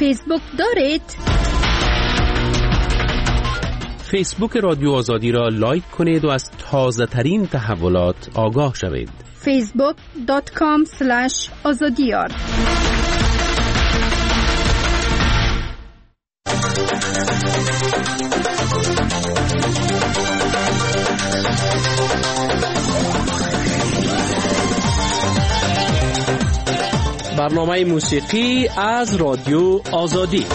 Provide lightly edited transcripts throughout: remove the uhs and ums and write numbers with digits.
فیسبوک دارید؟ فیسبوک رادیو آزادی را لایک کنید و از تازه ترین تحولات آگاه شوید. facebook.com/azadiyar. برنامه موسیقی از رادیو آزادی.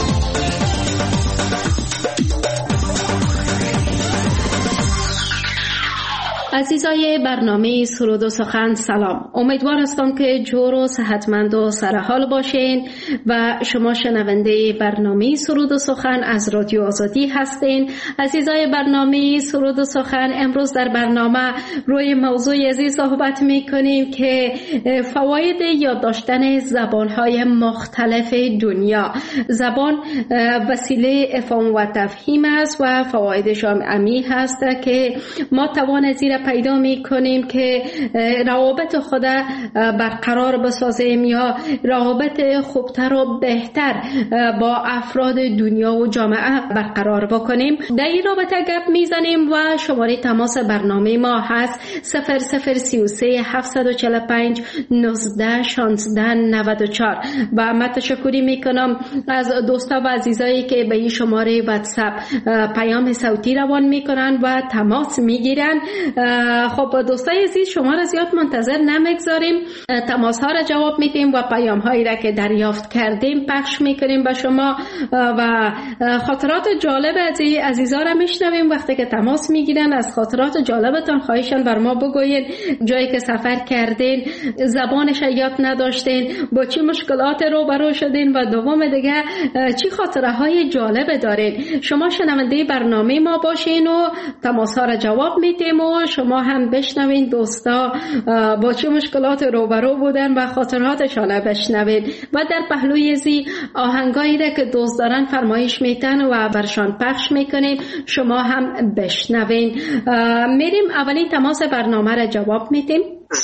عزیزای برنامه سرود و سخن سلام. امیدوار هستم که جور و صحتمند و سرحال باشین و شما شنونده برنامه سرود و سخن از رادیو آزادی هستین. عزیزای برنامه سرود و سخن، امروز در برنامه روی موضوع عزیز صحبت میکنیم که فواید یاد داشتن زبانهای مختلف دنیا. زبان وسیله افهام و تفهیم است و فوایدش هم عمیق هست که ما توان زیر پیدا می کنیم که روابط خود برقرار بسازیم یا روابط خوبتر و بهتر با افراد دنیا و جامعه برقرار بکنیم. در این رابطه گپ می زنیم و شماره تماس برنامه ما هست 0033 745 19 16 94 و من تشکری می کنم از دوستا و عزیزایی که به این شماره واتساپ پیام صوتی روان می کنن و تماس می گیرن. خب دوستای عزیز، شما را زیاد منتظر نمیگذاریم، تماس ها را جواب میدیم و پیام هایی را که دریافت کردیم پخش میکنیم به شما و خاطرات جالب از عزیزا را میشنویم. وقتی که تماس میگیرن از خاطرات جالبتان خواهشان بر ما بگوین، جایی که سفر کردین، زبانش یاد نداشتین، با چی مشکلات روبرو شدین و دوم دیگه چی خاطره های جالب دارین. شما شنونده برنامه ما باشین و تماس ها را جواب میدیم و شما هم بشنوین دوستا با چه مشکلات روبرو بودن و خاطراتشان بشنوین و در پهلوی زی آهنگایی را که دوست دارن فرمایش میتن و برشان پخش میکنیم، شما هم بشنوین. میریم اولین تماس برنامه را جواب میدیم.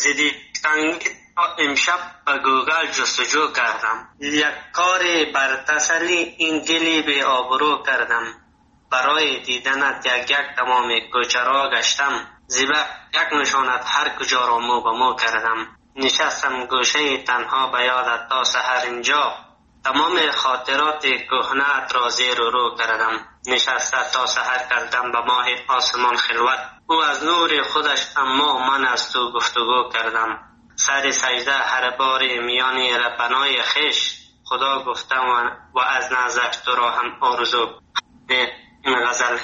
امشب به گوگل جستجو کردم، یک کار بر تسلی این دلی به آبرو کردم، برای دیدنت یک تمام کوچه را گشتم، زیبا یک نشانت هر کجا را مو به مو کردم، نشستم گوشه تنها به یادت تا سحر اینجا، تمام خاطرات کهنه‌ات را زیر و رو کردم، نشسته تا سحر کردم به ماه آسمان خلوت، او از نور خودش اما من از تو گفتگو کردم، سر سجده هر بار میان ربنای خش، خدا گفتم و از نزدش تو را هم آرزو. این غزل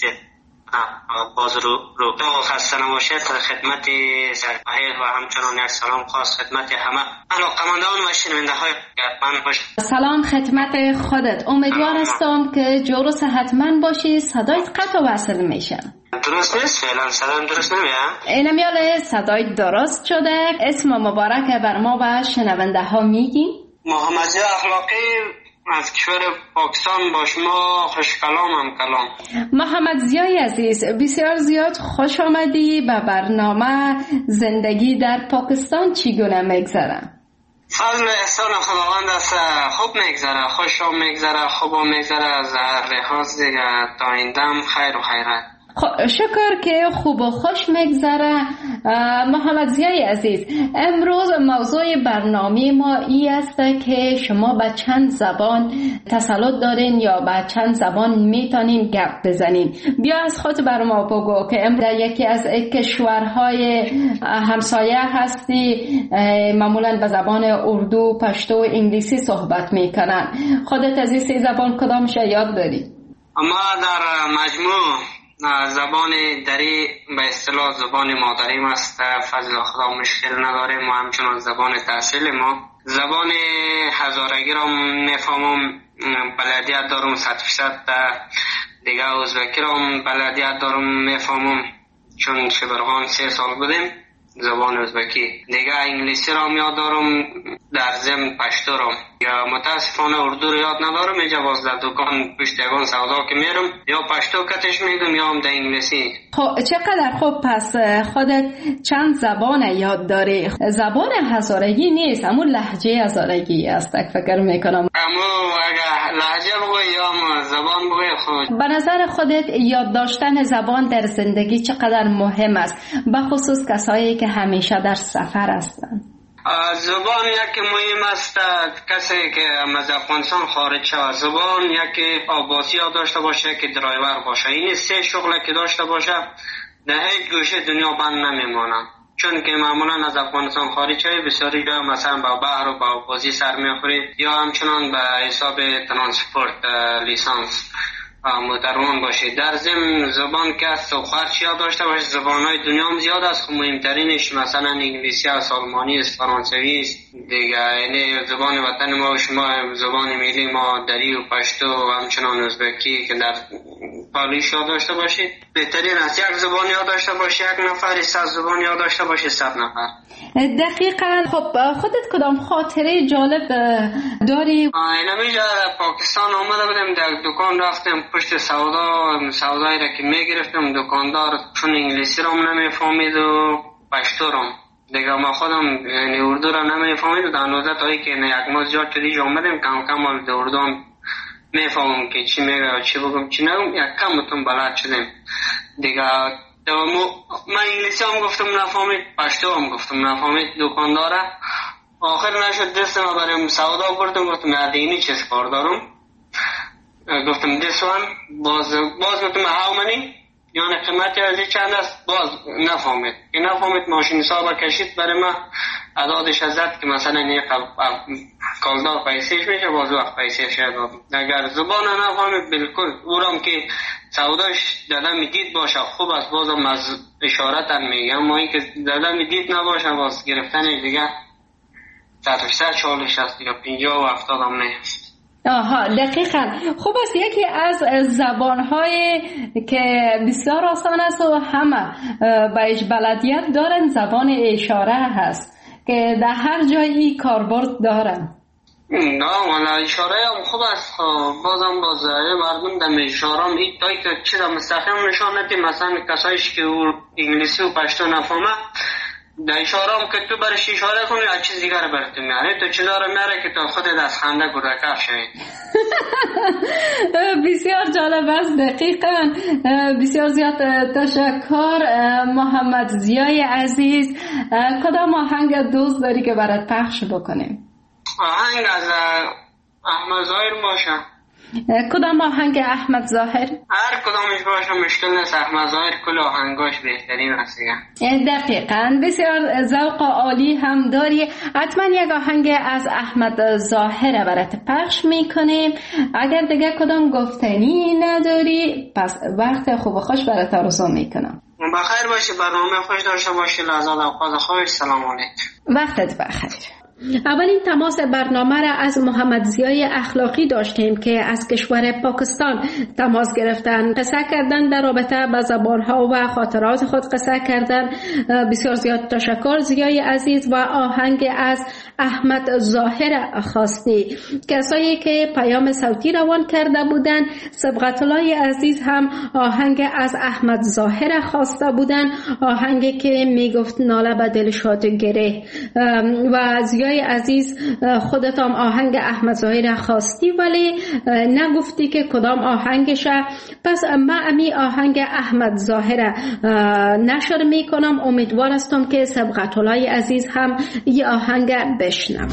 باز رو خسته نباشید. خدمت سرپاهید و همچنان یک سلام خاص خدمت همه علاقمندان و شنونده های من باشید. سلام خدمت خودت. امیدوار هستم که جور و صحتمند باشی. صدایت قطع و وصل میشه. درست نیست؟ فعلا صدایم درست نمیاد؟ اینمیاله صدای درست شده. اسم مبارک بر ما و شنونده ها میگی؟ محمدی اخلاقی از کشور پاکستان با شما خوش کلام. محمد زیای عزیز، بسیار زیاد خوش آمدی به برنامه. زندگی در پاکستان چگونه میگذره؟ فضل احسان خداوند است، خوب میگذره، خوش میگذره، خوب میگذره، از هر لحاظ دیگه تا آیندهم خیر و خیرات. شکر که خوب و خوش میگذره. محمد زیای عزیز، امروز موضوع برنامه ما ای است که شما به چند زبان تسلط دارین یا به چند زبان میتونین گپ بزنین. بیا از خود بر ما بگو که امروز یکی از کشورهای همسایه هستی، معمولا به زبان اردو، پشتو و انگلیسی صحبت میکنن. خودت از این سه زبان کدامش یاد داری؟ اما در مجموع زبان دری به اصطلاح زبان مادریم است، فضل خدا مشکل نداریم و همچنان زبان تحصیل ما. زبان هزارگی را میفهمم، بلدیت دارم 100%. دیگه ازبکی را بلدیت دارم میفهمم، چون شبرغان 3 سال بودیم زبان ازبکی. دیگه انگلیسی را یاد دارم، در ضمن پشتو را یا متاسفانه اردو رو یاد ندارم. اینجا باز در دکان پشت یگان سودا که میرم یا پشتو کتش میگم یا هم در انگلیسی. خب چقدر خوب. پس خودت چند زبان یاد داری؟ زبان هزارگی نیست، اما لهجه هزارگی است فکر میکنم. اما اگر لهجه بگوی یا زبان بگوی خود. به نظر خودت یاد داشتن زبان در زندگی چقدر مهم است، به خصوص کسایی که همیشه در سفر هستند؟ زبان یکی مهم است. کسی که از افغانستان خارج شود زبان یکی آباسی ها داشته باشه که درایور باشه. این سه شغل که داشته باشه در هیچ گوشه دنیا بند نمیمانه. چون که معمولا از افغانستان خارج شوی بسیاری جا مثلا با بحر و با آبازی سر میخوری یا همچنان به حساب ترانسپورت لیسانس متروان باشه. در ضمن زبان که است و خرچی ها داشته باشه. زبانهای دنیا هم زیاد است، مهمترینش مثلا انگلیسی است، آلمانی است، فرانسوی است دیگه. یعنی زبان وطن ما و شما زبان ملی ما دری و پشتو و همچنان ازبکی که در پالیش ها داشته باشید. بهترین است یک زبان یاد داشته باشه. یک نفر 100 زبان یاد داشته باشه 100 نفر. دقیقاً. خب خودت کدام خاطره جالب داری؟ اینمیجا پاکستان آمده بودم، در دکان رفتم پشت سودایی را که میگرفتم دکاندار چون انگلیسی را نمیفهمید و پشتو را دیگه ما خودم یعنی اردو را نمیفهمید و در نوزه تایی که یک ماه زیاد چلیج آمدم کم کم در اردو میفهمم که چی میگه و چی بگم چی نگم. یک کم اتون بلد شدم دیگه. من انگلیسی هم گفتم نفهمید، پشتو هم گفتم نفهمید دکانداره. آخر نشد دست ما بریم سودا بردم. گفتم اینی چیز کار دارم. گفتم this one باز گفتم how many یعنی قیمتی ازی چند است. باز نفهمید. این نفهمید ماشین حساب کشید برای من عدادش ازد که مثلا این کالدار پیسیش میشه باز وقت پیسیش دادم. اگر زبان نفهمید بالکل اورم که سوداش دادم دید باشه خوب است بازم از اشارت میگم. اما این که دادم دید نباشه باز گرفتنش دیگه 100 چالش است دیگه 50 و 70 هم نیست. آها دقیقاً. خوب است. یکی از زبان‌های که بسیار آسان است و همه بهش بلدیت دارن زبان اشاره هست که در هر جایی کاربرد دارن. نه والا اشاره هم خوب است. بازم مردم در اشاره هم این تایی که چیز مستقیم نشان نده. مثلا کسایش که انگلیسی و پشتو نفهمه در اشاره هم که تو برش اشاره کنی از چیز دیگر براتون میاره. تو چیزا رو میاره که تو خودت از خنده گرکف شوی. بسیار جالب است. دقیقاً. بسیار زیاد تشکر محمد ضیای عزیز. کدام آهنگ دوست داری که برات پخش بکنیم؟ آهنگ از احمد ظاهر باشه. کدام آهنگ احمد ظاهر؟ هر کدامش باشه مشکل نیست. احمد ظاهر کل آهنگاش بهترین است. دقیقاً. بسیار ذوق عالی هم داری. حتما یک آهنگ از احمد ظاهر برات پخش میکنیم. اگر دیگه کدام گفتنی نداری پس وقت خوب و خوش برات آرزو میکنم. بخیر باشی، برنامه خوش داشته باشی. لحظات اوقات خوش. سلام علیکم. وقتت بخیر. اولین تماس برنامه را از محمد ضیای اخلاقی داشتیم که از کشور پاکستان تماس گرفتن، قصه کردن در رابطه با زبانها و خاطرات خود قصه کردن. بسیار زیاد تشکر ضیای عزیز. و آهنگ از احمد ظاهر خواستی. کسایی که پیام صوتی روان کرده بودن سبقت الله عزیز هم آهنگ از احمد ظاهر خواسته بودن، آهنگی که میگفت ناله به دل شاد گره. و ضیای عزیز خودت هم آهنگ احمد ظاهر خواستی ولی نگفتی که کدام آهنگشه. پس من امی آهنگ احمد ظاهر نشر میکنم. امیدوار هستم که سبقت الله عزیز هم یه آهنگ بشنوند.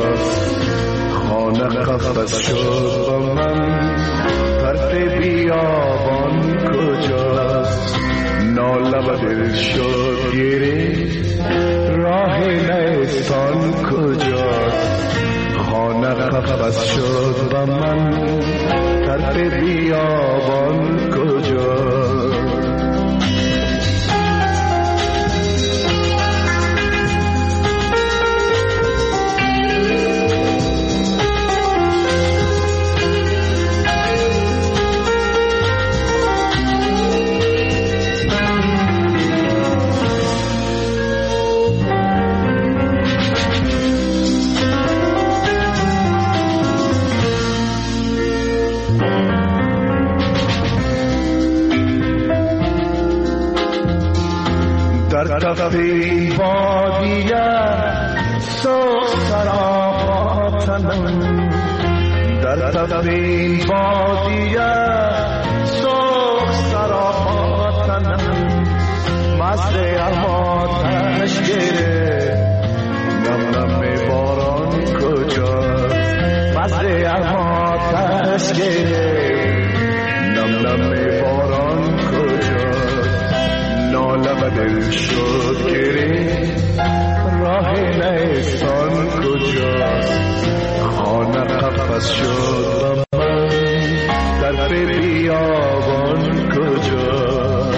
کجاست؟ خانه قفس شد با من، طرف بیابان کجاست؟ ناله و دل شد گیری، راه نیستان کجاست؟ خانه قفس شد با من، طرف بیابان کجاست؟ در تفی بادیه سوخ سراپاتنم، در تفی بادیه سوخ سراپاتنم، مزه اماتش گره نم نم باران کجاست؟ مزه اماتش گره نم نم باران کجاست؟ ناله و دل شد گری، راه نیستان کجاست؟ خانه قفس شد با من، طرف بیابان کجاست؟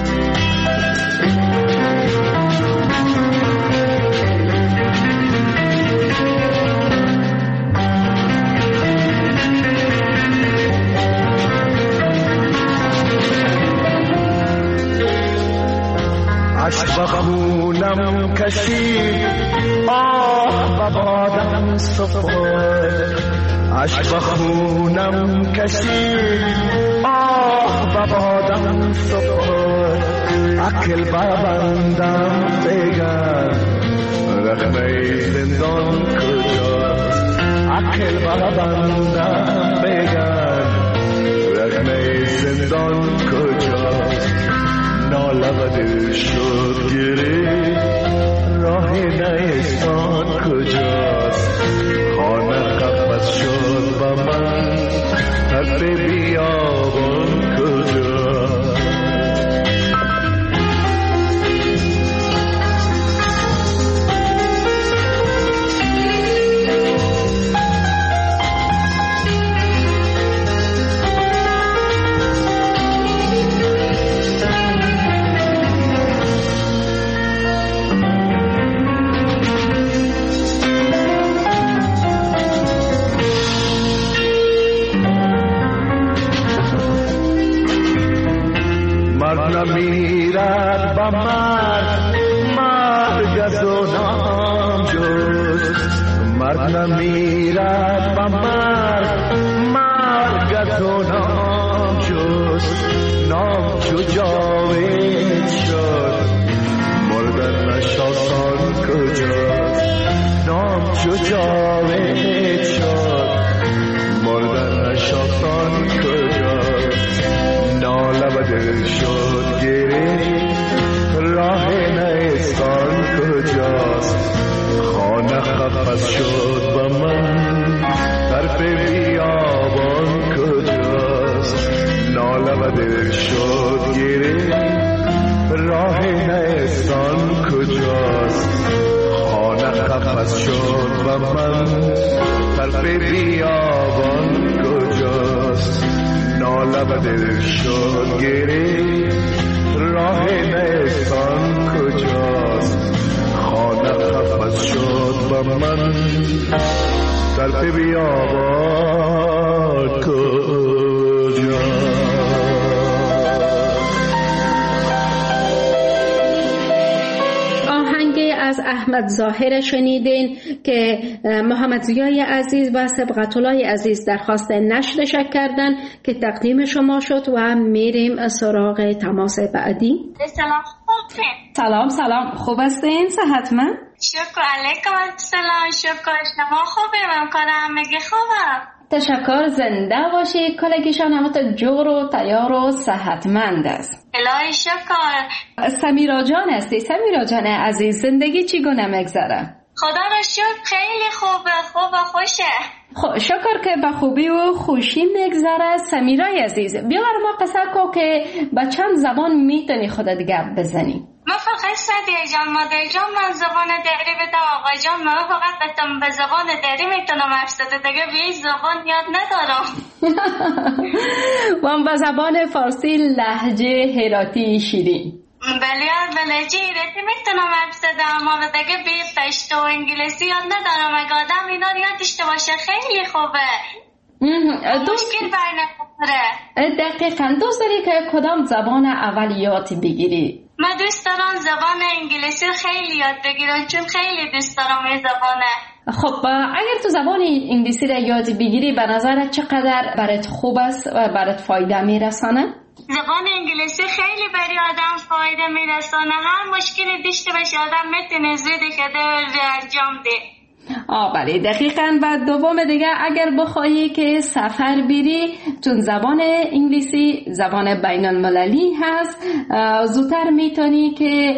عشق خونم کشید آه و بادم سفر، عشق خونم کشید آه و بادم سفر، عقل ببندم بگن رخنه زندان کجاست؟ عقل ببندم بگن رخنه زندان کجاست؟ ناله و دل شد گری، راه نیستان کجاست؟ خانه قفس شد با من، طرف بیابان کجاست؟ نمیرد با مرگ از و نام جست، مرد نمیرد با مرگ از و نام جست، نام چو جاوید شد مردن نشاسان کجاست؟ نام چو جاوید شد مردن نشاسان کجاست؟ ناله و دل شد گری، راه نیستان کجاست؟ خانه قفس شد با من، طرف بیابان کجاست؟ ناله و دل شد گری، راه نیستان کجاست؟ خانه قفس شد با من، طرف بیابان کجاست؟ ناله و دل شد گری، راه نیستان کجاست؟ خانه قفس شد با من، طرف بیابان کجاست؟ از احمد ظاهر شنیدین که محمد ضیای عزیز و سبقت الله عزیز درخواست نشرش کردن که تقدیم شما شد و میریم سراغ تماس بعدی. سلام خوب هستین؟ صحتمند؟ شکر علیکم السلام. شکر شما خوبه؟ ممکنم میگه خوبم. تشکر، زنده باشی. کلگیشان همه جور و تیار و صحتمند است. الهی شکر. سمیرا جان هستی؟ سمیرا جان عزیز، زندگی چی گونه مگذره؟ خدا را شکر خیلی خوبه، خوب و خوشه. خب شکر که به خوبی و خوشی میگذره. سمیرای عزیز بیا بر ما قصه کو که به چند زبان میتونی خودت گپ بزنی؟ من فقط صدیه جان مادر جان من زبان دری بدم آقا جان، من فقط به زبان دری میتونم حرف زده، دیگه به هیچ زبان یاد ندارم. من به زبان فارسی لهجه هراتی شیرین. بله لهجه هراتی میتونم حرف زده، اما دیگه به پشتو و انگلیسی یاد ندارم. اگه آدم اینا رو یاد داشته باشه خیلی خوبه. مشکل بر نمیخوره. دقیقاً دوست داری که کدام زبان اولیات بگیری؟ من دوست دارم زبان انگلیسی خیلی یاد بگیرم، چون خیلی دوست دارم این زبانه. خب اگر تو زبان انگلیسی را یاد بگیری به نظرت چقدر برات خوب است و برات فایده میرسانه؟ زبان انگلیسی خیلی برای آدم فایده میرسانه. هر مشکلی داشته باشه آدم میتونه زودی که انجام ده. بله دقیقاً. و دوم دیگه اگر بخواهی که سفر بری، چون زبان انگلیسی زبان بین المللی هست، زودتر میتونی که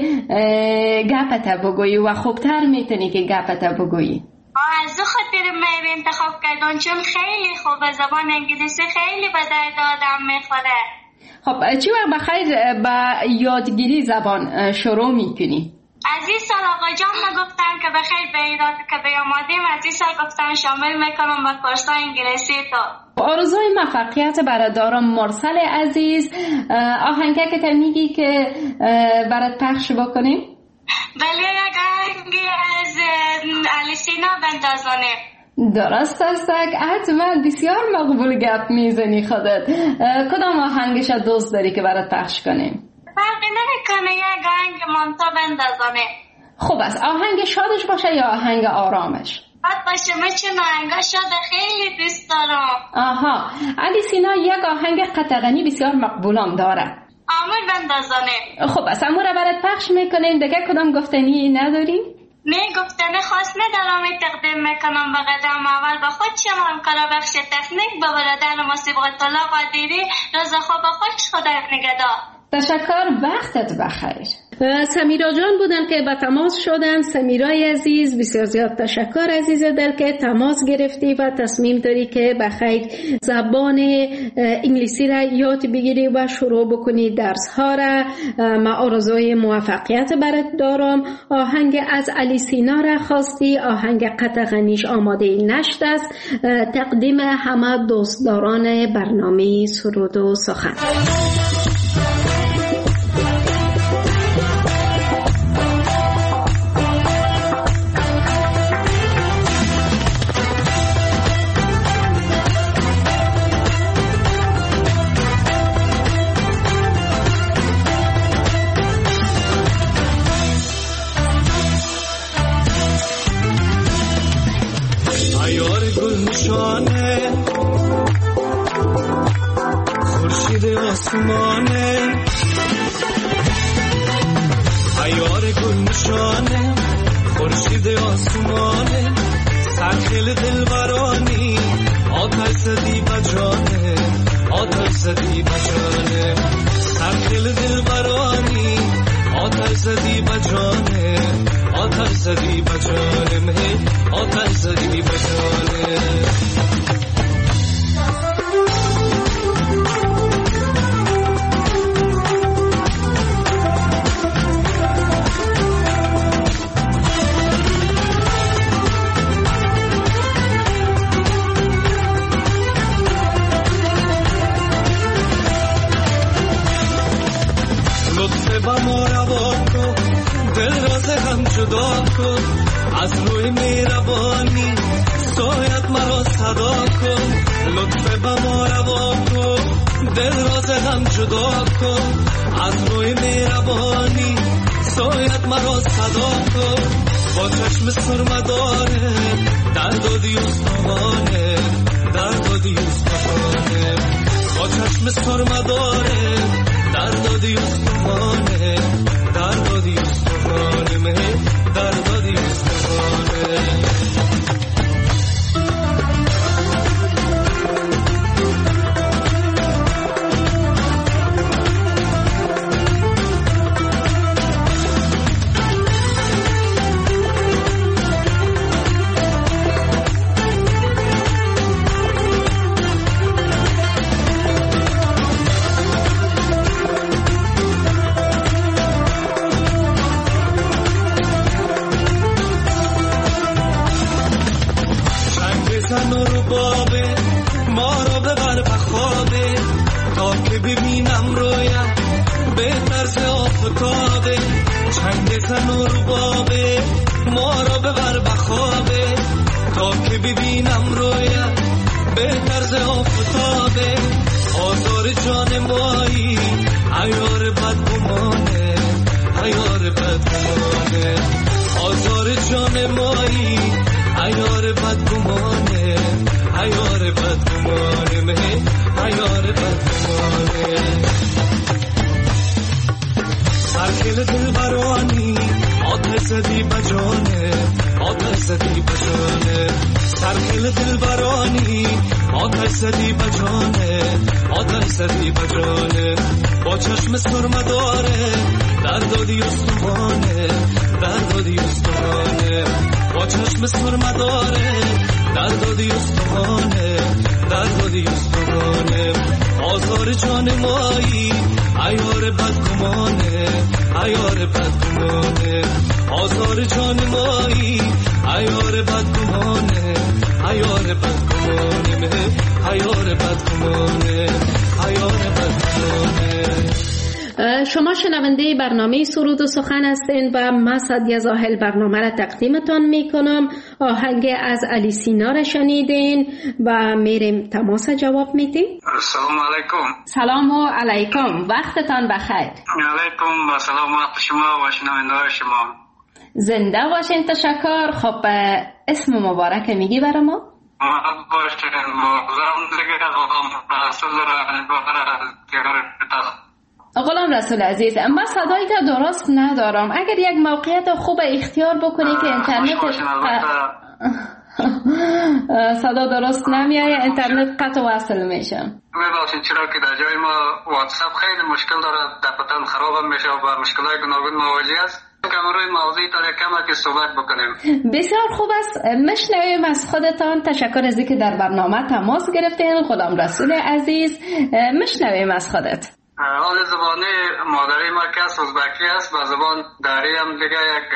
گپت بگویی و خوبتر میتونی که گپت بگویی. از خاطر من انتخاب کردم چون خیلی خوبه. زبان انگلیسی خیلی به درد آدم میخوره. خب چی وقت بخیر با یادگیری زبان شروع میکنی؟ از این سال آقا جان گفتن که بخیر به ایراد که بیامادیم، از این سال گفتن شامل میکنم به کورسای انگلیسی تو. آرزوی موفقیت برات دارم. مرسل عزیز آهنگه که تا میگی که برات پخش بکنیم؟ بله یک آهنگی از الیسینا بندازانه. درست است. حتما بسیار مقبول گپ میزنی خودت. کدام آهنگش دوست داری که برات پخش کنیم؟ فرقی نمیکنه، یک آهنگ مانتا بندازانه. خوب است. آهنگ شادش باشه یا آهنگ آرامش؟ شاد باشه. من چون آهنگ شاد خیلی دوست دارم. آها. الیسینا یک آهنگ قطغنی بسیار مقبولم داره. آمور بندازانه. خوب است. امور برات پخش میکنیم. دیگه کدام گفتنی نداری؟ نه گفتنی خاص ندارم. تقدیم میکنم به قدم اول به خود شما همکار بخش تکنیک به برادر موسیقی الله قادری. روز خوب خوش، خدا نگهدار. تشکر. وقتت بخیر. سمیرا جان بودن که به تماس شدن. سمیرای عزیز بسیار زیاد تشکر عزیز دل که تماس گرفتی و تصمیم داری که بخیر زبان انگلیسی را یاد بگیری و شروع بکنی درس ها را. ما آرزوی موفقیت برات دارم. آهنگ از الیسینا را خواستی، آهنگ قطغنیش آماده نشد است. تقدیم همه دوستداران برنامه سرود و سخن. آسمانه عیار گل نشانه خورشید آسمانه سرخیل دلبرانی آتش زدی بجانه آتش زدی بجانه سرخیل دلبرانی آتش زدی بجانه آتش زدی بجانه آتش زدی بجانه از روی مهربانی سایت مرا صدا کن لطف به ما روا کن دل راز هم جدا کن از روی مهربانی سایت مرا صدا کن با چشم سرمداره درد و دیوستانه درد و دیوستانه با چشم سرمداره درد و دیوستانه درد و دیوستانه درد و دیوستانه زن و ربابه ما را ببر به خوابه تا که ببینم رویم به طرز آفتابه چنگ زن و ربابه ما را ببر به خوابه تا که ببینم رویم به طرز آفتابه آزار جان مایی عیار بدگمانه عیار بدگمانه آزار جان مایی عیار بدگمانه عیار بدگمانه مه عیار بدگمانه سرکل دل برانی آتش زدی بجانه آتش زدی بجانه سرکل دل برانی آتش زدی بجانه آتش زدی بجانه با چشم سرمه داره در دادی استوانه در دادی استوانه با چشم سرمه داره در دادی استوانه در دادی استوانه آزار جان مایی عیار بدگمانه عیار بدگمانه آزار جان مایی عیار بدگمانه عیار بدگمانه عیار بدگمانه عیار بدگمانه. شما شنونده برنامه سرود و سخن هستین و من سعدیه زاهل برنامه را تقدیمتان میکنم. آهنگ از علی سینا را شنیدین و میریم تماس جواب میدیم. السلام علیکم. سلام و علیکم، وقتتان بخیر. علیکم و سلام وقت شما و شنونده شما. زنده باشین. تشکر. خب اسم مبارک میگی برای ما؟ باشین غلام رسول عزیز، من صدایی که درست ندارم. اگر یک موقعیت خوب اختیار بکنی که اینترنت صدا درست نمیایه، اینترنت قطع وصل میشه. میباشین چرا که در جای ما واتساپ خیلی مشکل داره، دفعتاً خراب میشه و با مشکلات گوناگون مواجه است. کم روی موضوعی تا کم که صحبت بکنیم. بسیار خوب است، میشنویم از خودتان. تشکر از اینکه در برنامه تماس گرفتین. غلام رسول عزیز، میشنویم از خودت. حال زبانی مادری ما که ازبکی است و زبان داری هم دیگه یک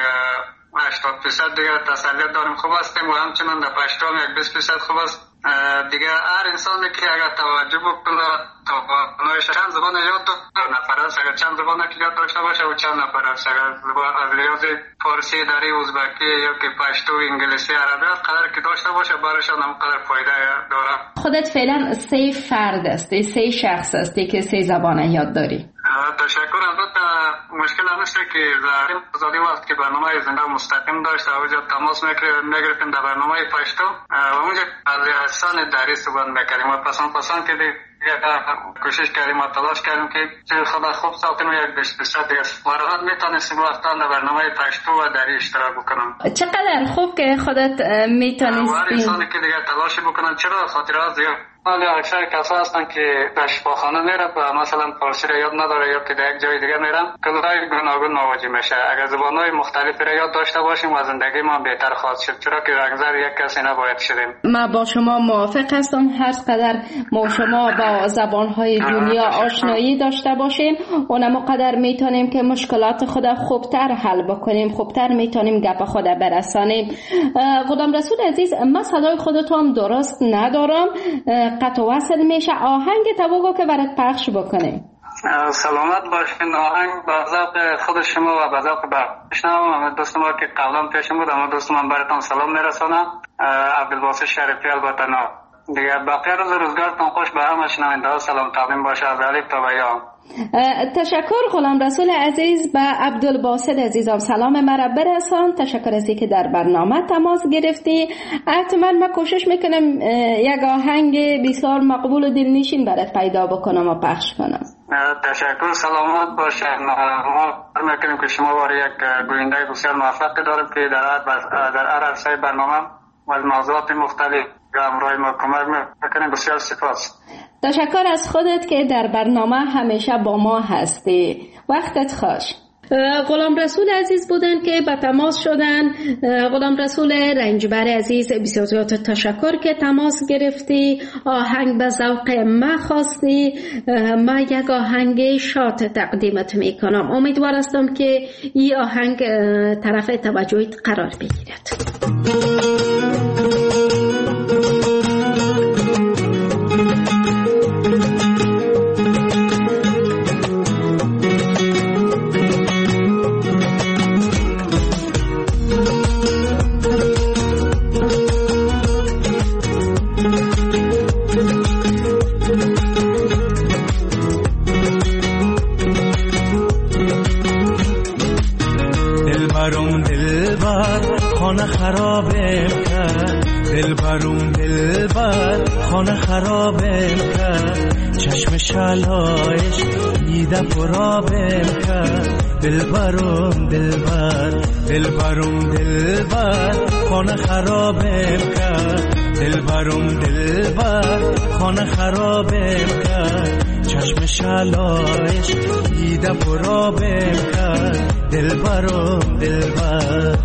80% دیگه تسلیت داریم، خوب هستیم و همچنان در پشتو هم یک 20% خوب است. دیگه هر انسانی که اگر توجه بکنه توانایش چند زبان یاد داره، نفر است اگر چند زبان که یاد داشته باشه و چند نفر است اگر از لحاظ فارسی داری، ازبکی یا که پشتو، انگلیسی، عربی قدر که داشته باشه برایشان هم قدر فایده داره. خودت فعلا 3 فرد هستی، 3 شخص هستی که 3 زبان یاد داری. تشکر. البته مشکل هم نیست که زهریم آزادی وقت که برنامه زنده مستقیم داشت و اونجا تماس میگرفتیم در برنامه پشتو و اونجا از لحسان دری صحبت میکردیم و پسند که دیگه کوشش کردیم و تلاش کردیم که خدا خوب ساختیم و یک 20% دیگه مراحت میتونستیم وقتا در برنامه پشتو و دری اشتراک بکنم. چقدر خوب که خودت میتونستی. هر انسانی که دیگه تلاشی بکنن، چرا خاطرات زیاد ولی اکثر کسا هستن که در شفاخانه میرن و مثلا فارسی را یاد نداره یا که در یک جای دیگه میرن کلهای گوناگون مواجه میشه. اگر زبانهای مختلفی را یاد داشته باشیم و زندگی ما بهتر خواهد شد، چرا که رنگزر یک کسی نباید شدیم. من با شما موافق هستم. هر قدر ما شما با زبانهای دنیا آشنایی داشته باشیم اونم قدر میتونیم که مشکلات خود خوبتر حل بکنیم، خوبتر میتونیم گپ خود برسانیم. غلام رسول عزیز، من صدای خودتو هم درست ندارم، قطع وصل میشه. آهنگ تو که برات پخش بکنیم. سلامت باشین. آهنگ به ذوق خود شما و به ذوق بشنوم. دوست ما که قبلا پیشم بود، اما دوست من براتون سلام میرسونم. عبدالباسط شریفی البته نه دیگه. بقیه روز روزگارتون خوش. به همه شنونده ها سلام تقدیم باشه از الف تا یا. تشکر غلام رسول عزیز. به عبدالباسط عزیزم سلام مرا برسان. تشکر از اینکه در برنامه تماس گرفتی. حتما من کوشش میکنم یک آهنگ بسیار مقبول و دلنشین برات پیدا بکنم و پخش کنم. تشکر. سلامت باشین. ما میکنیم که شما وارد یک گوینده بسیار موفق داریم که در هر عرصه برنامه و موضوعات مختلف همراه ما کمک میکنیم. بسیار سپاس. تشکر از خودت که در برنامه همیشه با ما هستی. وقتت خوش. غلام رسول عزیز بودن که به تماس شدن. غلام رسول رنجبر عزیز، بسیار زیاد تشکر که تماس گرفتی. آهنگ به ذوق ما خواستی. ما یک آهنگ شاد تقدیمت میکنم. امیدوار هستم که این آهنگ طرف توجهت قرار بگیرد. دلبرم دلبر خانه خرابم کرد، چشم شلایش دیده پرابم کرد. دلبرم دلبر دلبرم دلبر خانه خرابم کرد، دلبرم دلبر خانه خرابم کرد، چشم شلایش دیده پرابم کرد. دلبرم دلبر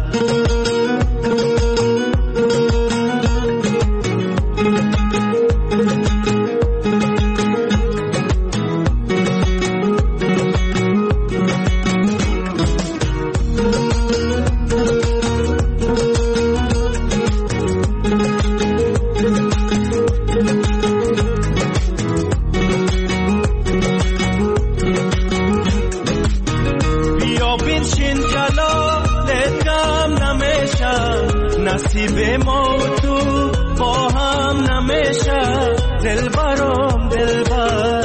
نصیب ما و تو با هم نمیشه. دلبرم دلبر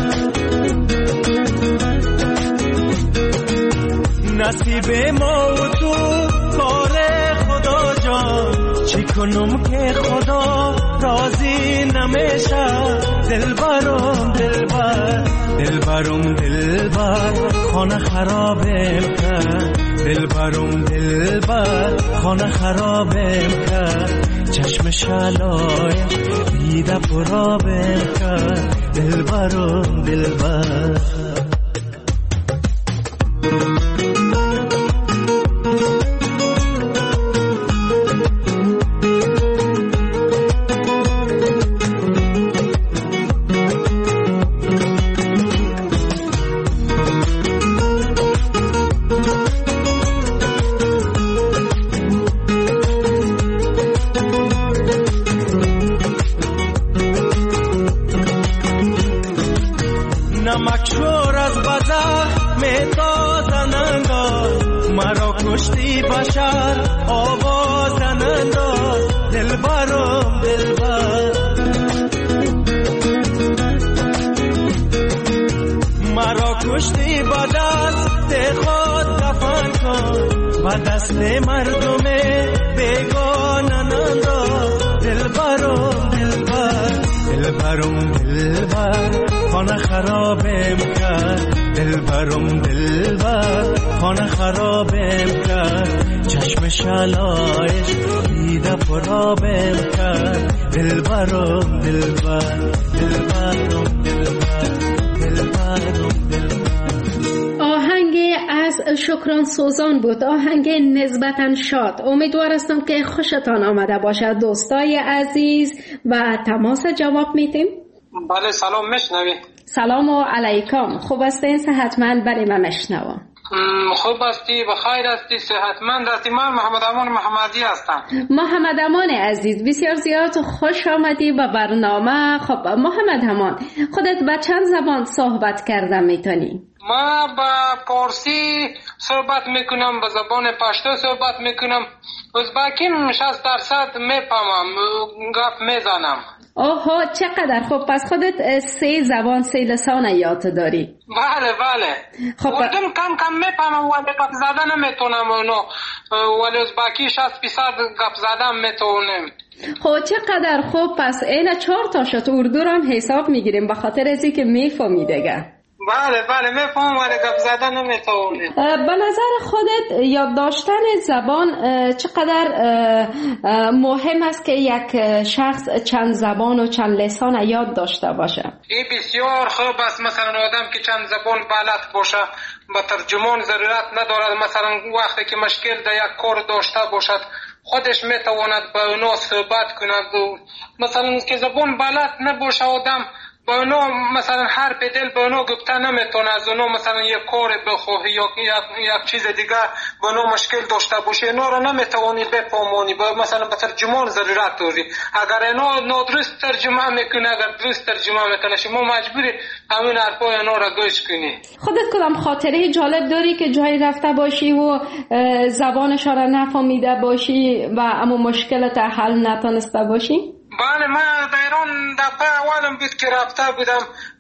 نصیب ما و تو کار خدا جان، چی کنم که خدا راضی نمیشه. دلبرم دلبر دلبرم دلبر خانه خرابم کرد، دلبرم دلبر خانه خرابم کرد، چشم شلایش دیده پرابم کرد. دلبرم دلبر نمکشور از بزخ میتازن انداز، مرا کشتی بشر آوازن انداز. دلبرم دلبر مرا کشتی با دست خود دفن کن، با دست مردم بیگانن انداز. دلبرم دلبر دلبرم دلبر خانه خرابم کرد، دلبرم دلبر خانه خرابم کرد، چشم شلایش دیده پرابم کرد. دلبرم دلبر دلبرم دلبر دلبرم دلبر. آهنگ از شکران سوزان بود، آهنگ نسبتاً شاد. امیدوار هستم که خوشتان آمده باشد دوستای عزیز و تماس جواب میتیم. بله سلام میشنوی؟ سلام و علیکم. خوب هستین؟ صحتمند؟ برای من میشنوم. خوب هستی؟ بخیر هستی؟ صحتمند هستی؟ من محمد امان محمدی هستم. محمد امان عزیز بسیار زیاد خوش آمدی به برنامه. خب محمد امان، خودت به چند زبان صحبت کرده میتونی؟ ما با پارسی صحبت میکنم، به زبان پشتو صحبت میکنم، ازبکیم 60% میفهمم، گپ میزنم. اوه چقدر خوب. پس خودت 3 زبان 3 لسان یاد داری؟ بله بله. خب اردم کم کم میفهمم ولی گپ زدن نمیتونم اونو، ولی ازبکی 60% گپ زدن میتونم. خب چقدر خوب. پس این 4 تا شد اردو رو هم حساب میگیریم به خاطر ازی که میفهمی دیگه. بله بله میفهم ولی گپ زدن نمیتونم. به نظر خودت یاد داشتن زبان چقدر مهم است که یک شخص چند زبان و چند لسان یاد داشته باشه؟ این بسیار خوب است. مثلا آدم که چند زبان بلد باشه با ترجمان ضرورت ندارد. مثلا وقتی که مشکل در یک کار داشته باشد خودش میتواند با اونا صحبت کند. مثلا که زبان بلد نباشه آدم با اونو مثلا هر به دل با اونو گفته نمیتونه، از اونو مثلا یک کار بخواهی یا یک چیز دیگه با اونو مشکل داشته باشه، اینا رو نمیتوانی بفهمونی، مثلا به ترجمان ضرورت داری. اگر اینا نادرست ترجمه میکنه، اگر درست ترجمه میکنه، شما مجبوری همین حرفای اینا رو گوش کنی. خودت کدام خاطره جالب داری که جایی رفته باشی و زبانش را نفهمیده باشی و اما مشکلت حل نتونسته باشی؟ بله، من در ایران دفعه اولم بود که رفته بودم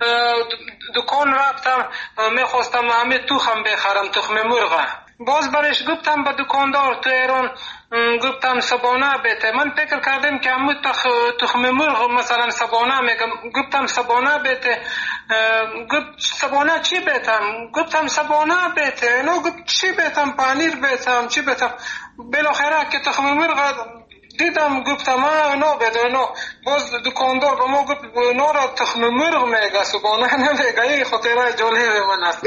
دکان رفتم، میخواستم همه تخم بخرم، تخم مرغ. باز برش گفتم به دکاندار تو ایران گفتم سبانه بیته. من فکر کردم که همون تخم مرغ مثلا سبانه میگم. گفتم سبانه بیته. گفت سبانه چی بیتم؟ گفتم سبانه بیته. نو گفت چی بیتم؟ پنیر بیتم چی بیتم؟ بالاخره که تخم مرغ دیدم گفتم نو بیده. نو باز دکاندار به ما گفت نو را تخم مرغ میگه سبانه نمیگه. این خاطره جالب من است.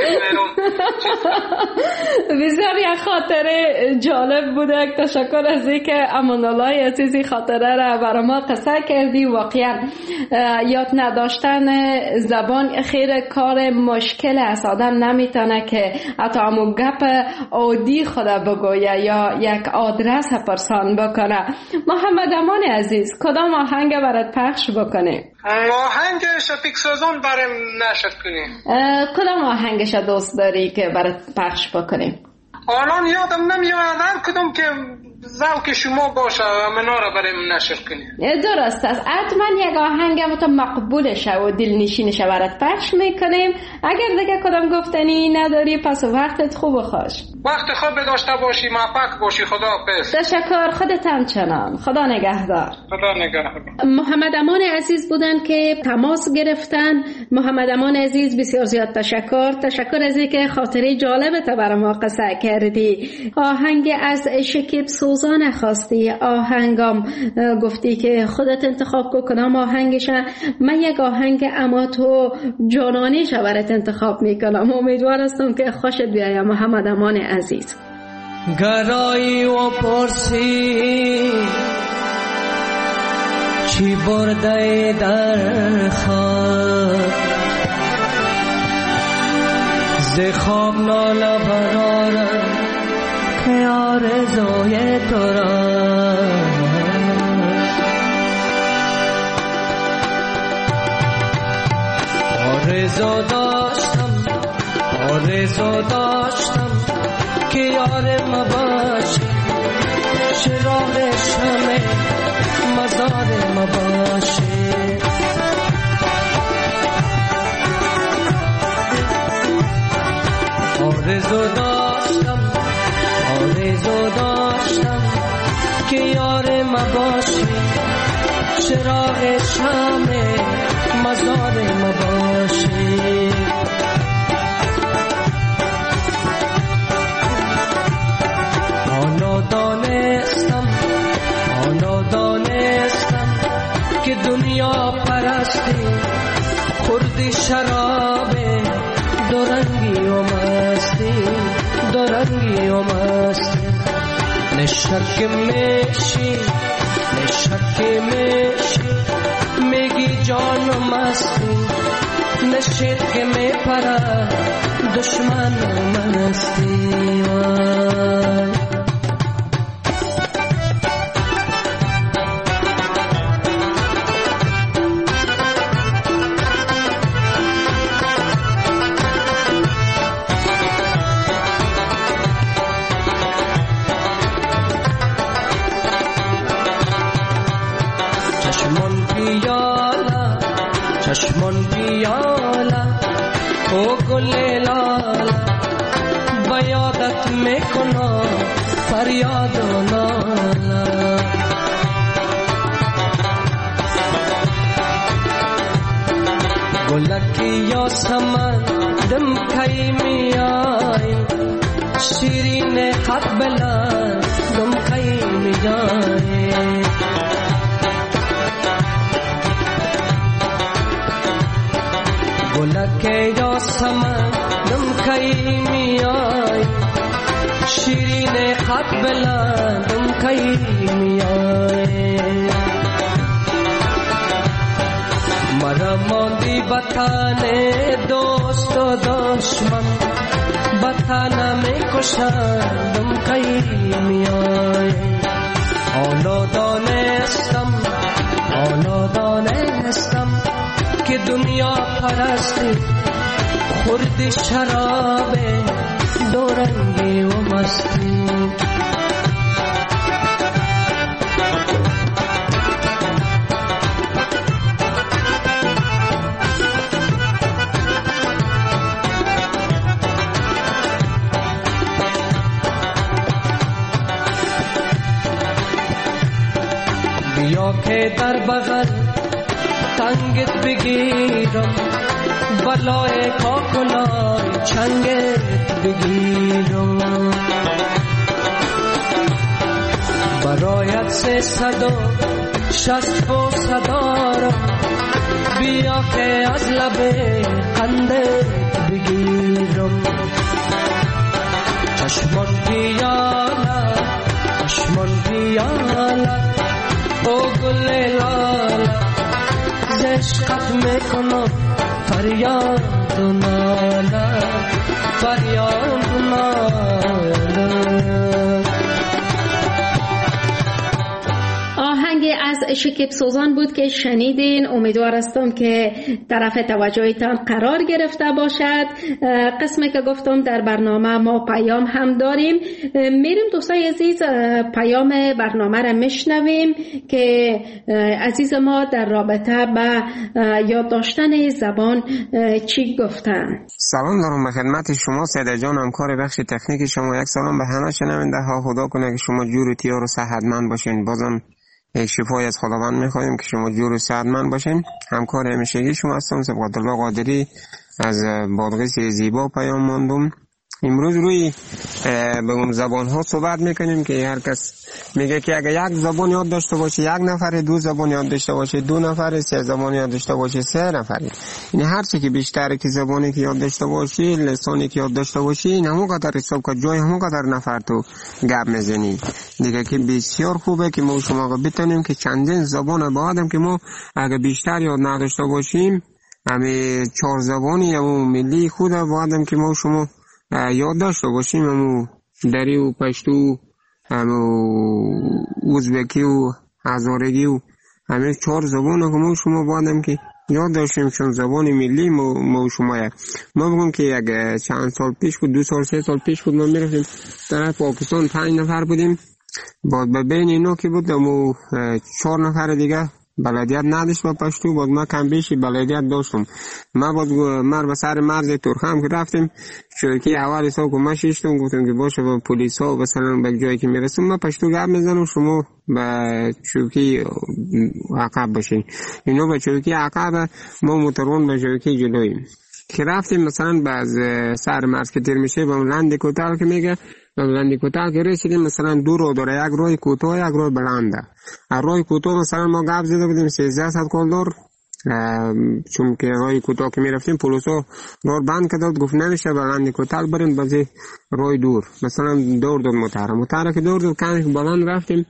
بسیار یک خاطره جالب بوده. تشکر از اینکه امان الله عزیزی خاطره را برای ما قصه کردی. واقعا یاد نداشتن زبان خیر کار مشکل است. آدم نمیتونه که حتی همون گپ عادی خود بگویه یا یک آدرس پرسان بکنه. محمد امان عزیز کدام آهنگ برات پخش بکنه؟ آهنگ شفیق سازان برام نشر کنی. کدام آهنگش دوست داری که برات پخش بکنیم؟ الان یادم نمیاد هر کدوم که ذوق شما باشه منا را برام نشر کنی. درست است. حتما یک آهنگ تو مقبولشه و دلنشینش برات پخش میکنیم. اگر دیگه کدام گفتنی نداری پس وقتت خوب و خوش. وقت خوب داشته باشی، موفق باشی. خدا حافظ. تشکر. خودت همچنان. خدا نگهدار. خدا نگهدار. محمد امان عزیز بودن که تماس گرفتن. محمد امان عزیز بسیار زیاد تشکر از اینکه خاطره جالبت برای ما قصه کردی. آهنگ از شکیب سوزان خواستی. آهنگام گفتی که خودت انتخاب کنم آهنگشه. من یک آهنگ اما تو جانانیش برات انتخاب میکنم. امیدوار هستم که خوشت بیاید محمد امان عزیز. گرایی و پرسی چی برده در خواب ز خواب ناله برارم که آرزوی تو را آرزو داشتم که یار ما باشی چراغ شمع مزار ما باشی آرزو داشتم که یار ما باشی چراغ شمع مزار ما باشی آنو دانستم که دنیا پرستی خوردی شراب دورنگی و مستی نشک میشی میگی جان و مستی نشید که میپره دشمن و مستی چشمون بیالا او گل لالا بیادت میکنم فریاد و نالا گلکی یا سمن دم کی میای شیرین حق بلند دم کی میای گلکی یا سمن دم کی میای شیرین خط بلند دم کی میای مرا ماندی بطن دوست و دشمن بطن می کشن دم کی میای آنو دانستم که دنیا پرستی خوردی شراب دورنگی و مستی بغل تنگت بگیرم، بلای کاکلای چنگت بگیرم. برایت 360 بوسه دارم، بیا که از لب قندت بگیرم. چشمان بیالا چشمان بیالا او گل لالا، زشقت میکنم فریاد و ناله، فریاد و ناله. آهنگ از شکیب سوزان بود که شنیدین. امیدوار هستم که طرف توجهتان قرار گرفته باشد. قسمی که گفتم در برنامه ما پیام هم داریم، میریم دوستای عزیز پیام برنامه را میشنویم که عزیز ما در رابطه با یاد داشتن زبان چی گفتن. سلام دارم به خدمت شما سیده جان، همکار بخش تکنیک شما. یک سلام به همه شنونده ها. خدا کنه که شما جور و تیار و صحتمند باشین. بازم یک شفای از خداوند میخوایم که شما جور و صحتمند باشین. همکار همیشگی شما هستم سبقت الله قادری از بادغیس زیبا پیام ماندم. امروز روی به زبان ها صحبت میکنیم که هر کس میگه که اگر یک زبان یاد داشته باشه یک نفر، دو زبان یاد داشته باشه دو نفر، سه زبان یاد داشته باشه سه نفر. یعنی هر چی که بیشتر که زبانی که یاد داشته باشی، لسانی که یاد داشته باشی، این همون قدر حساب که جای همون قدر نفر تو گپ میزنی دیگه. که بسیار خوبه که ما شما بتونیم که چندین زبان بعدم که ما اگر بیشتر یاد نداشته باشیم، همه 4 زبانی همون ملی خود بعدم که ما شما یاد داشته باشیم، همون دری و پشتو، همون ازبکی و هزارگی و همه 4 زبان که ما شما بعدم که یاد داشتیم، چون زبان ملی ما شما ما بگم که یک چند سال پیش بود، 2 سال 3 سال پیش بود، ما میرفتیم در پاکستان 5 نفر بودیم، بعد به بین اینا که بود همون 4 نفر دیگه بلدیت نداشت با پشتو، بعد ما کم بیشی بلدیت داشتم. ما بعد مر به سر مرز ترخم که رفتیم، چوکی اول حساب که ما شیشتم، گفتم که باشه با پلیس ها مثلا به جایی که میرسیم ما پشتو گپ میزنم، شما به چوکی عقب باشین. اینو به چوکی عقب، ما موترون به چوکی جلویم. که رفتیم مثلا باز سر مرز که تیر میشه با لند کوتاه که میگه، با لند کوتاه که رسیدیم مثلا 2 راه داره، یک راه کوتاه یک راه بلنده. راه کوتاه مثلا ما گپ زده بودیم 1300 کلدر، چون که راه کوتاه که میرفتیم پلیسا راه بند کرد، گفت نمیشه با لند کوتاه بریم بازی راه دور، مثلا دور داد موتر که دور داد کمی بلند رفتیم،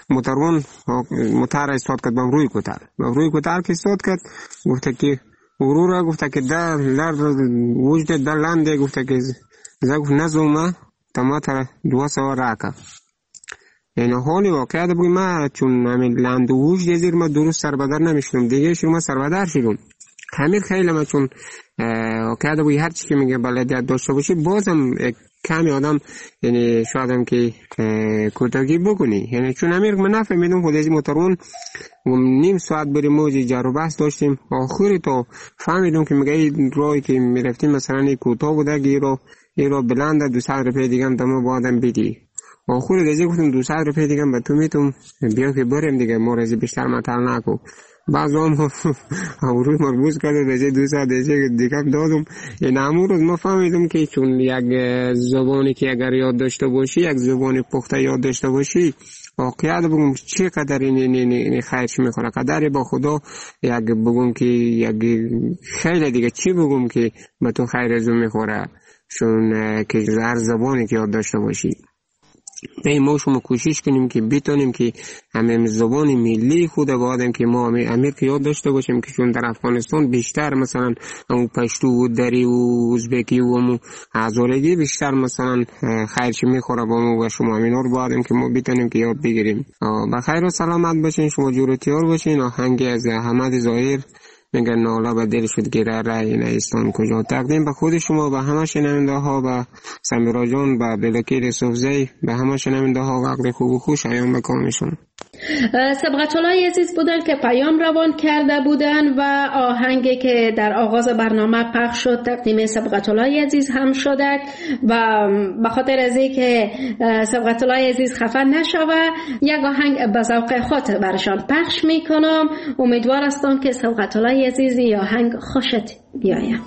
موتر استاد کرد با روی کوتاه که استاد کرد، گفت که غرور گفته که در وجد در لنده، گفته که گفت نزومه تماتر 200 راکه. یعنی حالی واقعیت بگیم ما چون همین لند وجد زیر ما درست سربدر نمیشدم دیگه، شما سربدر شدم همین خیلی. ما چون واقعیت بگیم هر چی که میگه بلدیت داشته باشی بازم کمی آدم یعنی شاید هم که کوتاهی بکنی، یعنی چون امیر من نفهمیدم خود از موترون نیم ساعت بریم موجی جر و بحث داشتیم، آخری تا فهمیدم که میگه این راهی که میرفتیم مثلا کوتاه بوده که این راه بلنده 200 روپیه دیگه هم دمو با آدم بیدی. آخری دیگه گفتم 200 روپیه دیگه به تو میتونم بیا که بریم دیگه، ما رازی بیشتر مطل نکو. بعض هم روی مربوط کرده دیگه 200 دیگه دادم. این همون روز ما فهمیدم که چون یک زبانی که اگر یاد داشته باشی، یک زبانی پخته یاد داشته باشی، واقعیت بگم چه قدر این خیرش میخوره، قدر با خدا یک بگم که یک خیلی دیگه چی بگم که به تو خیر ازو میخوره، چون که هر زبانی که یاد داشته باشی. ما شما کوشش کنیم که بتونیم که همه زبان ملی خود بادم که ما امیر که یاد داشته باشیم، که چون در افغانستان بیشتر مثلا همون پشتو و دری و ازبکی و همون هزارگی بیشتر مثلا خیرش میخوره با ما و شما، اینا رو بادم که ما بتونیم که یاد بگیریم. بخیر و سلامت باشین، شما جور و تیار باشین. آهنگی از حمد ظاهر میگن نالا به دل شد گیره رای نیستان کجا، تقدیم به خود شما، به همه شنونده ها، به سمیرا جان، به بلکیر صوفزی، به همه شنونده ها وقت خوب و خوش ایام بکامشون. سبقت الله عزیز بودن که پیام روان کرده بودن و آهنگی که در آغاز برنامه پخش شد تقدیم سبقت الله عزیز هم شده و به خاطر از اینکه سبقت الله عزیز خفه نشوه یک آهنگ به ذوق خود برشان پخش میکنم. امیدوار هستم که سبقت الله عزیز یا آهنگ خوشت بیاید.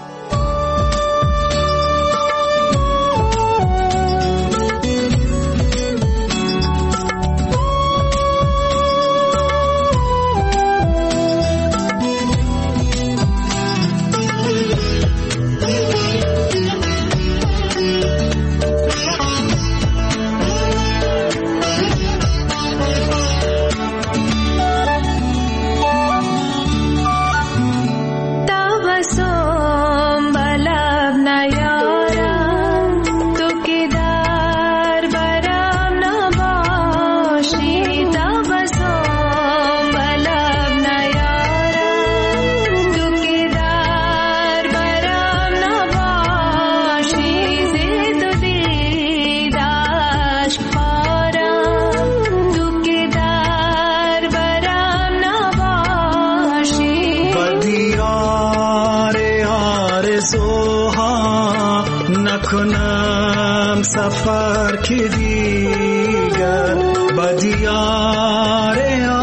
نکنم سفر که دیگر با دیار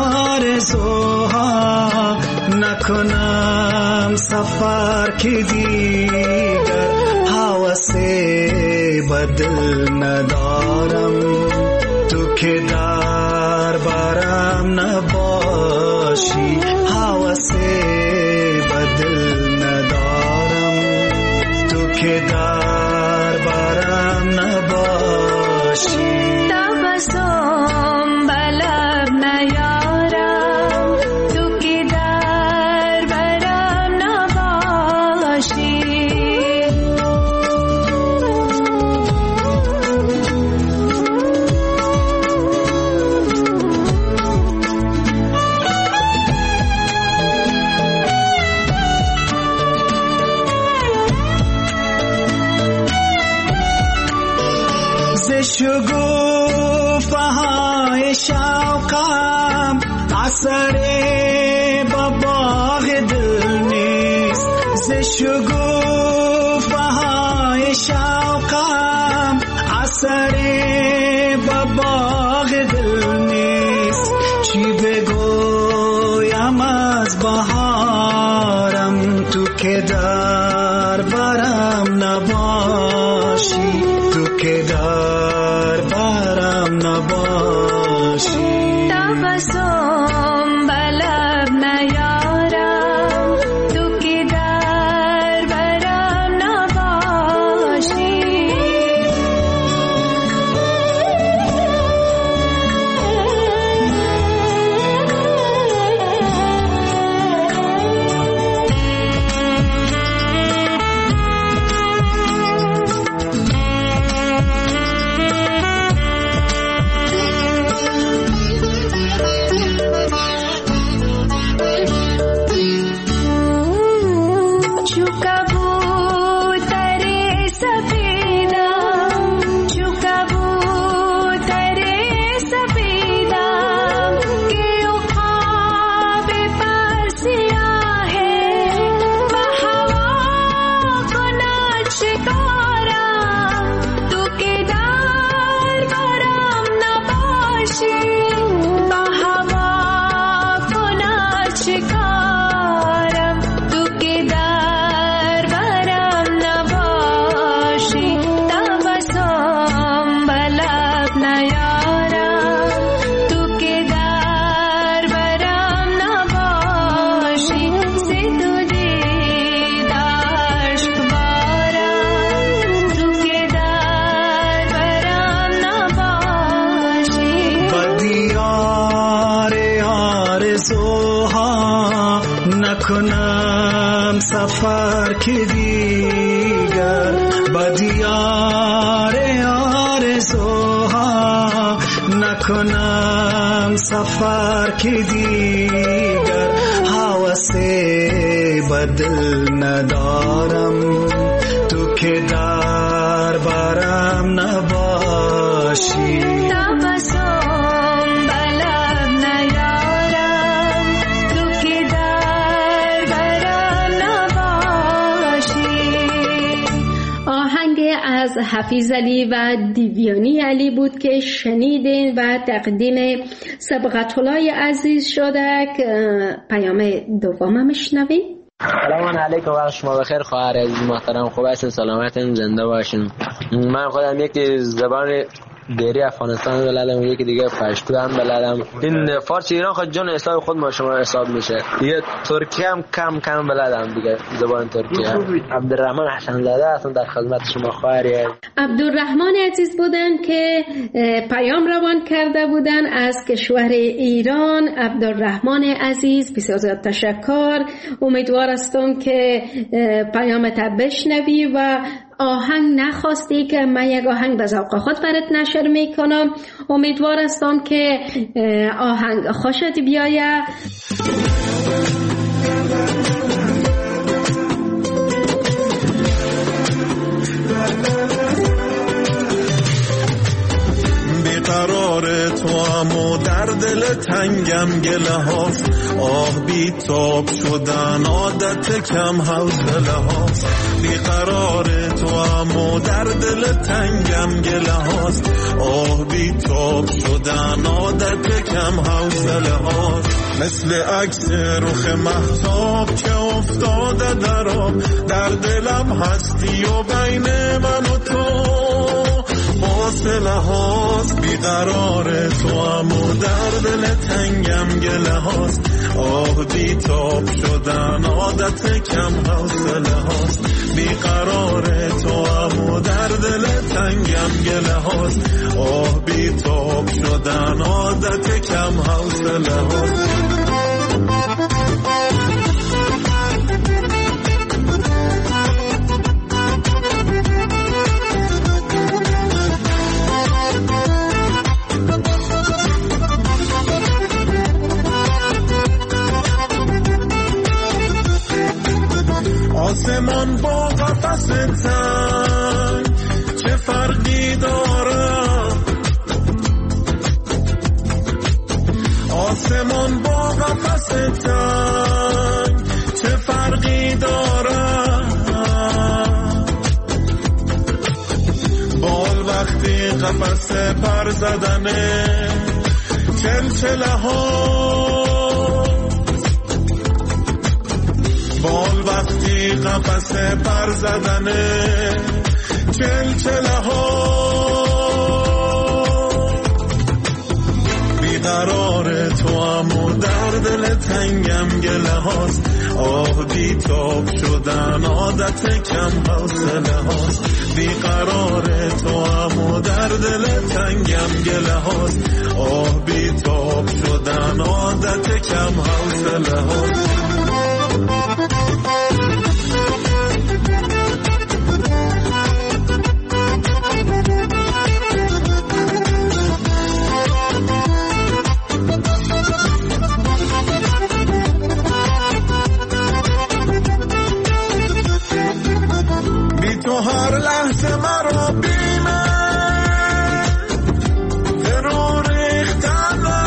آرزوها نکنم سفر که دیگر حوث بدل ندارم تو که در برم نباشی حوث بدل ندارم تو که در برم نباشی تبسم بلب نیارم تو که در برم نباشی شگوفه های شوقم اثر باغ دل نیست ز شگوفه های شوقم اثر باغ دل نیست چی بگویم از بهارم تو که در برم نباشی تو که در برم نباشی تبسم بلب نیارم تو که در برم نباشی نکنم سفر که دیگر با دیار آرزوها نکنم سفر که دیگر حوث بدل ندارم تو که در برم نباشی تبسم بلب از حفیظ علی و دیویانی علی بود که شنیدین و تقدیم سبقت الله عزیز شده که پیام دوم میشنویم. سلام علیکم، وقت شما بخیر خواهر عزیز محترم. خوب هستین؟ سلامتین، زنده باشین. من خودم یکی زبان دیری افغانستان بلدم، یکی دیگه پشتو هم بلدم. این فارسی ایران خود جون حساب خود ما شما حساب میشه. دیگه ترکی هم کم بلدم دیگه، زبان ترکی. عبدالرحمن حسن زاده هستم در خدمت شما خواهری. عبدالرحمن عزیز بودن که پیام روان کرده بودن از کشور ایران. عبدالرحمن عزیز بسیار زیاد تشکر. امیدوار هستم که پیامت بشنوی و آهنگ نخواستی که من یک آهنگ به ذوق خود برات نشر میکنم. امیدوار هستم که آهنگ خوشت بیاید. بیقرار تو امو در دل تنگم گله هاست، آه بی تاب شدن عادت کم حوصله هاست. بیقرار تو امو در دل تنگم گله هاست، آه بی تاب شدن عادت کم حوصله هاست. مثل عکس رخ مهتاب که افتاده در آب، در دلم هستی و بین من و تو فاصله هاست. بیقرار تو امو در دل تنگم گله هاست، آه بی تاب شدن عادت کم حوصله هاست. بیقرار تو امو در دل تنگم گله هاست، آه بی تاب شدن عادت کم حوصله هاست. آسمان با قفس تنگ چه فرقی داره؟ آسمان با قفس تنگ چه فرقی داره؟ بال وقتی قفس پر زدنه چلچله ها، بال وقتی قفس پر زدنه چلچله ها. بیقرار تو امو در دل تنگم گله هاست، آه بی تاب شدن عادت کم حوصله هاست. بیقرار تو امو در دل تنگم گله هاست، آه بی تاب شدن عادت کم حوصله هاست. تو هر لحظه مرا بیمه فرو ریختنه،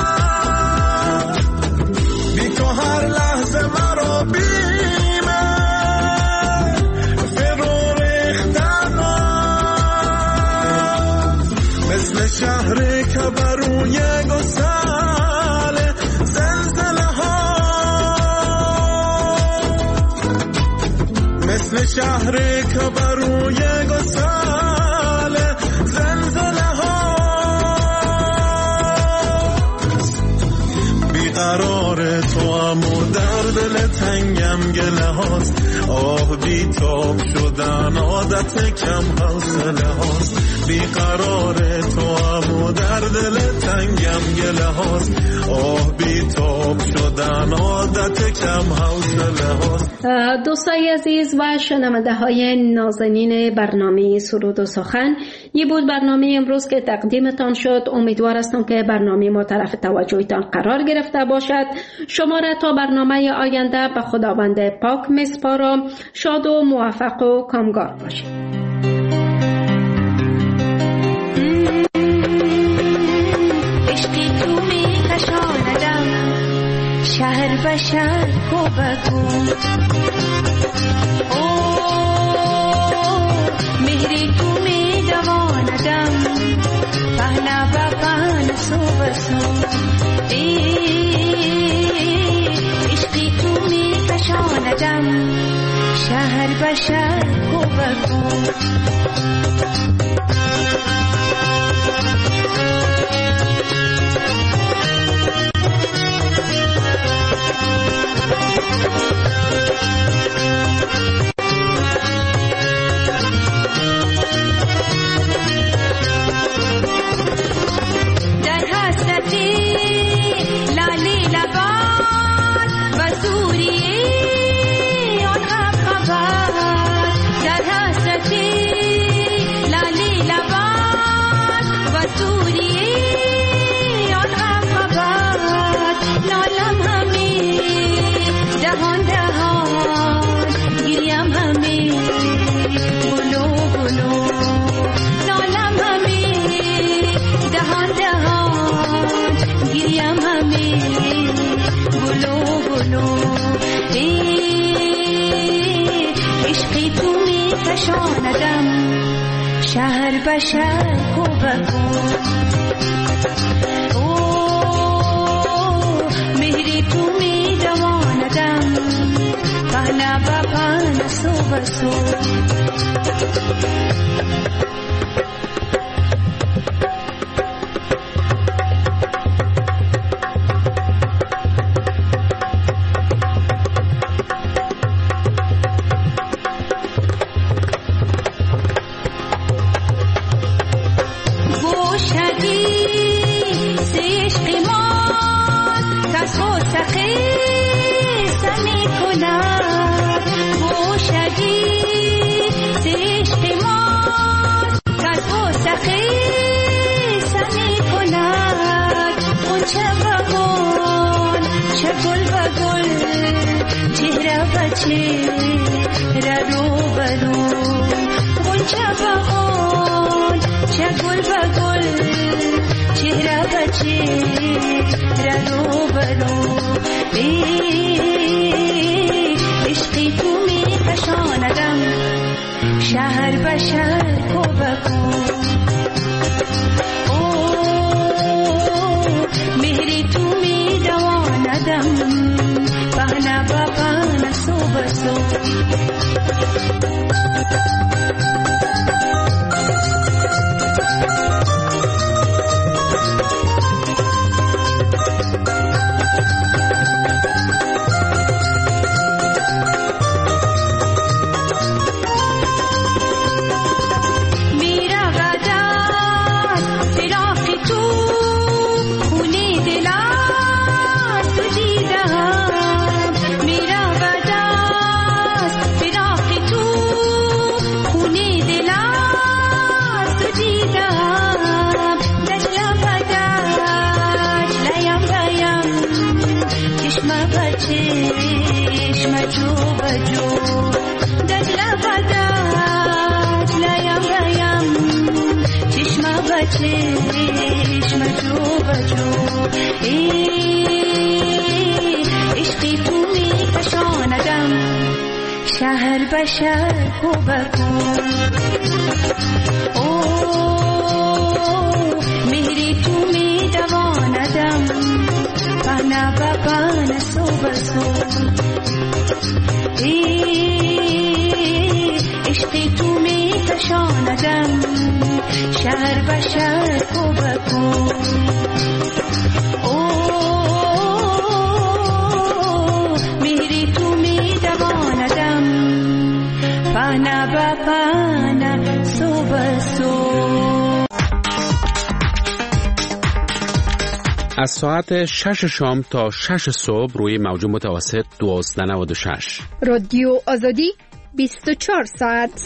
بی تو هر لحظه مرا بیمه فرو ریختنه. مثل شهری که بروی گسل زلزله ها، مثل شهری که بروی گسل زلزله ها. بیقرار تو امو در دل تنگم گله هاست، آه بی تاب شدن عادت کم حوصله هاست. بیقرار تو امو در دل تنگم گله هاست، آه بی تاب شدن عادت کم حوصله هاست. دوستای عزیز و شنونده های نازنین برنامه سرود و سخن، یه بود برنامه امروز که تقدیمتان شد. امیدوار هستم که برنامه ما طرف توجهتان قرار گرفته باشد. شما را تا برنامه آینده به خداوند پاک میسپارم. شاد و موفق و کامگار باشید. شهر به شهر کو بگو، مهری تو می دواندم پهنا با پهنا سو بسو عشقی تو می کشاندم شهر به شهر کو بکو شهر به شهر کو بکو مهری تو می دواندم پهنا با پهنا سو بسو شهر به شهر کو بکو مهری تو می دواندم پهنا با پهنا سو بسو عشقی تو می کشاندم شهر به شهر کو بکو مهری تو می دواندم پهنا با پهنا سو بسو عشقی تو می کشاندم شهر به شهر کو بکو مهری تو می دواندم پهنا با پهنا سو بسو. از ساعت 6 شام تا 6 صبح روی موج متوسط 1296 رادیو آزادی 24 ساعت.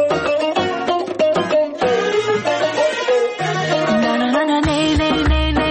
na na na na